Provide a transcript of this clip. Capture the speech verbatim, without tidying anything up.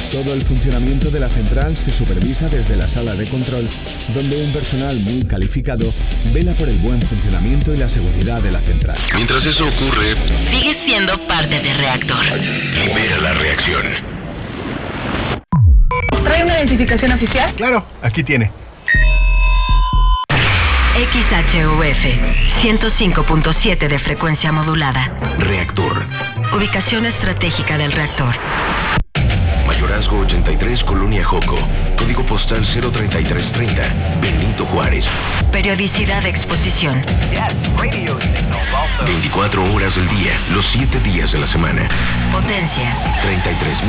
Todo el funcionamiento de la central se supervisa desde la sala de control, donde un personal muy calificado vela por el buen funcionamiento y la seguridad de la central. Mientras eso ocurre, sigues siendo parte de Reactor. Libera la reacción. ¿Trae una identificación oficial? Claro, aquí tiene. X H U F, ciento cinco punto siete de frecuencia modulada. Reactor. Ubicación estratégica del reactor. Mayorazgo ochenta y tres, Colonia Joco. Código postal cero treinta y tres treinta, Benito Juárez. Periodicidad de exposición. veinticuatro horas del día, los siete días de la semana. Potencia. treinta y tres